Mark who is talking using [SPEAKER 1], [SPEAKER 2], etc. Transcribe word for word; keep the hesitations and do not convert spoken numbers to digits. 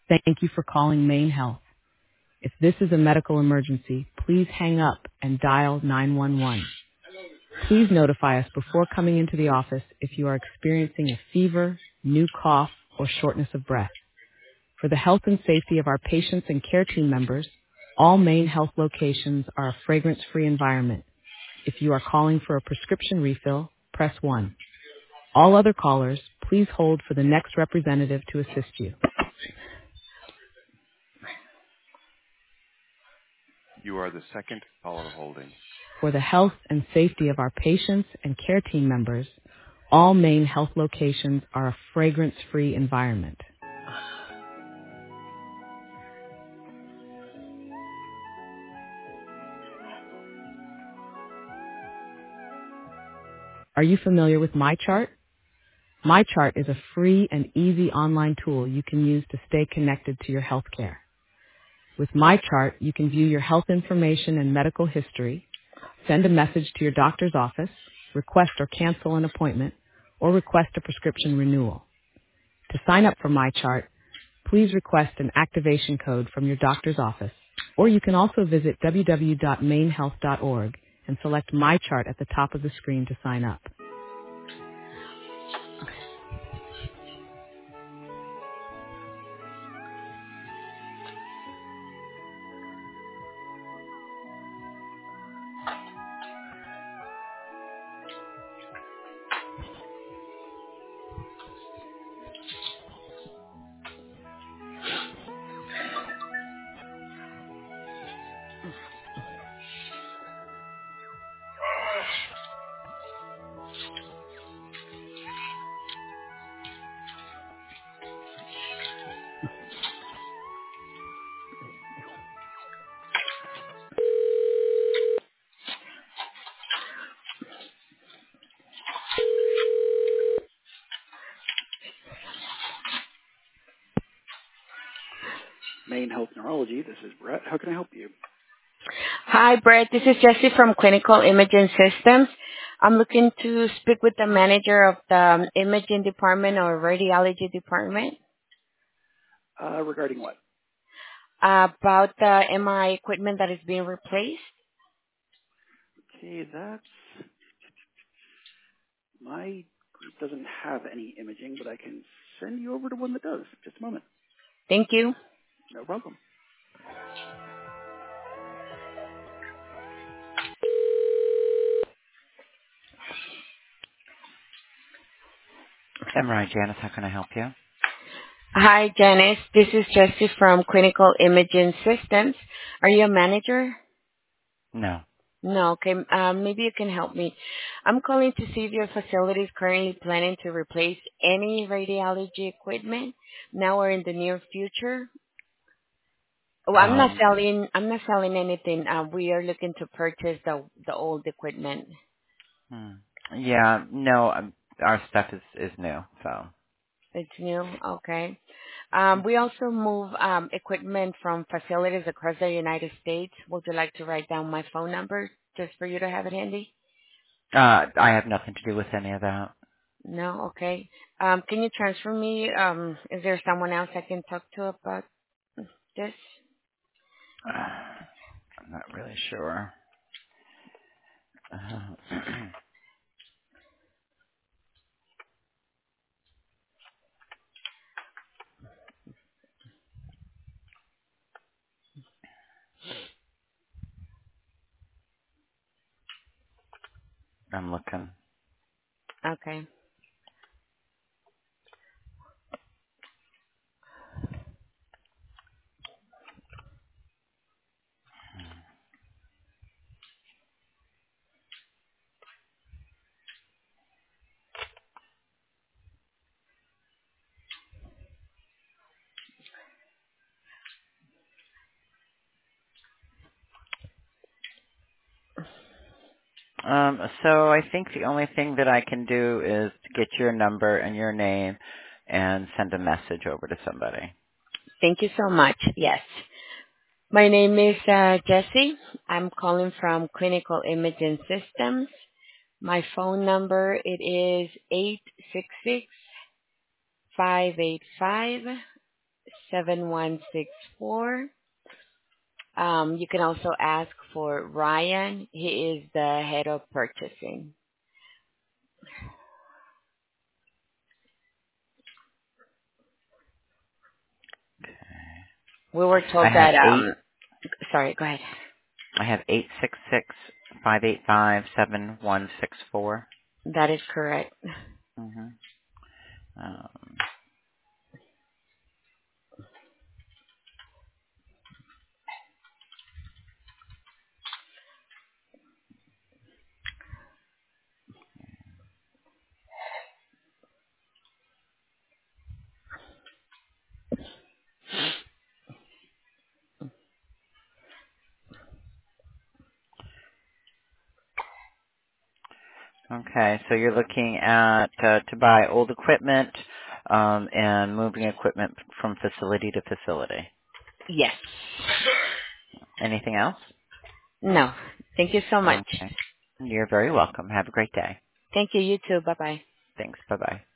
[SPEAKER 1] Thank you for calling Maine Health. If this is a medical emergency, please hang up and dial nine one one. Please notify us before coming into the office if you are experiencing a fever, new cough, or shortness of breath. For the health and safety of our patients and care team members, all Maine Health locations are a fragrance-free environment. If you are calling for a prescription refill, press one. All other callers, please hold for the next representative to assist you.
[SPEAKER 2] You are the second caller holding.
[SPEAKER 1] For the health and safety of our patients and care team members, all Maine Health locations are a fragrance-free environment. Are you familiar with MyChart? MyChart is a free and easy online tool you can use to stay connected to your healthcare. With MyChart, you can view your health information and medical history, send a message to your doctor's office, request or cancel an appointment, or request a prescription renewal. To sign up for MyChart, please request an activation code from your doctor's office, or you can also visit w w w dot maine health dot org and select MyChart at the top of the screen to sign up. Maine Health Neurology, this is Brett. How can I help you?
[SPEAKER 3] Hi, Brett. This is Jessie from Clinical Imaging Systems. I'm looking to speak with the manager of the um, imaging department or radiology department
[SPEAKER 1] Uh, regarding what?
[SPEAKER 3] uh, about the M R I equipment that is being replaced.
[SPEAKER 1] Okay, that's, my group doesn't have any imaging, but I can send you over to one that does. Just a moment.
[SPEAKER 3] Thank you.
[SPEAKER 1] No problem. M R I, Janice, how can I help you?
[SPEAKER 3] Hi, Janice. This is Jessie from Clinical Imaging Systems. Are you a manager?
[SPEAKER 1] No.
[SPEAKER 3] No, okay. Um, maybe you can help me. I'm calling to see if your facility is currently planning to replace any radiology equipment now or in the near future. Oh, I'm not
[SPEAKER 1] Um,
[SPEAKER 3] selling. I'm not selling anything. Uh, we are looking to purchase the the old equipment.
[SPEAKER 1] hmm. Yeah, no, um, our stuff is, is new, so.
[SPEAKER 3] It's new. Okay. Um, we also move um, equipment from facilities across the United States. Would you like to write down my phone number just for you to have it handy?
[SPEAKER 1] Uh, I have nothing to do with any of that.
[SPEAKER 3] No. Okay. Um, can you transfer me? Um, is there someone else I can talk to about this?
[SPEAKER 1] I'm not really sure. Uh, I'm looking.
[SPEAKER 3] Okay.
[SPEAKER 1] Um, so I think the only thing that I can do is to get your number and your name and send a message over to somebody.
[SPEAKER 3] Thank you so much. Yes. My name is uh, Jessie. I'm calling from Clinical Imaging Systems. My phone number it is eight six six five eight five seven one six four. Um, you can also ask for Ryan. He is the head of purchasing. We were
[SPEAKER 4] I
[SPEAKER 3] told
[SPEAKER 4] have
[SPEAKER 3] that,
[SPEAKER 4] eight.
[SPEAKER 3] um, sorry, go ahead.
[SPEAKER 4] I have eight six six five eight five seven one six four.
[SPEAKER 3] That is correct.
[SPEAKER 4] Mm-hmm. Um, okay, so you're looking at uh, to buy old equipment um, and moving equipment from facility to facility.
[SPEAKER 3] Yes.
[SPEAKER 4] Anything else?
[SPEAKER 3] No. Thank you so much.
[SPEAKER 4] Okay. You're very welcome. Have a great day.
[SPEAKER 3] Thank you. You too. Bye-bye.
[SPEAKER 4] Thanks. Bye-bye.